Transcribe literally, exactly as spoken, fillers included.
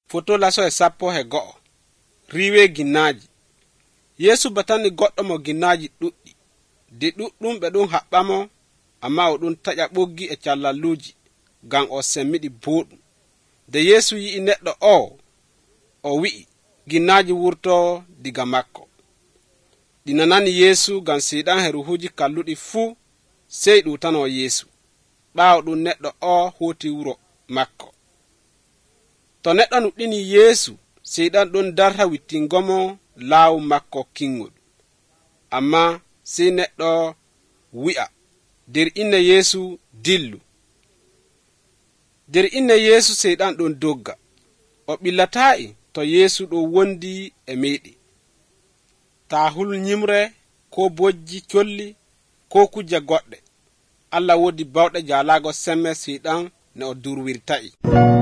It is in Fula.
Foto laso e sappo he go'o. Riwe ginnaji. Yesu batani goɗɗo mo ginnaji ɗuɗɗi. Di ɗuɗɗum ɓe ɗum haɓɓamo, amma o ɗum taƴa ɓoggi e callalluji ngam o semmiɗi boɗɗum. De Yesu yi'i neɗɗo o, o wi'i ginnaji wurto diga makko. Ɗina nani Yesu ngam siɗan he ruhuji kalluɗi fuu sey ɗutano Yesu. Ɓaawo ɗum neɗɗo o hoti wuro makko. To neɗɗo nuɗɗini Yesu, siɗan ɗum darta wittingomo laawu makko kingol. Amma sey neɗɗo wi'a der inne Yesu dillu. Der inne Yesu seyɗan ɗon dogga. O ɓillata'i to Yesu ɗo wondi e meɗi. Ta hul nyimre ko bojji colli ko kuje goɗɗe. Allah wodi bawɗe jalago semme seyɗan ne o durwirta'i.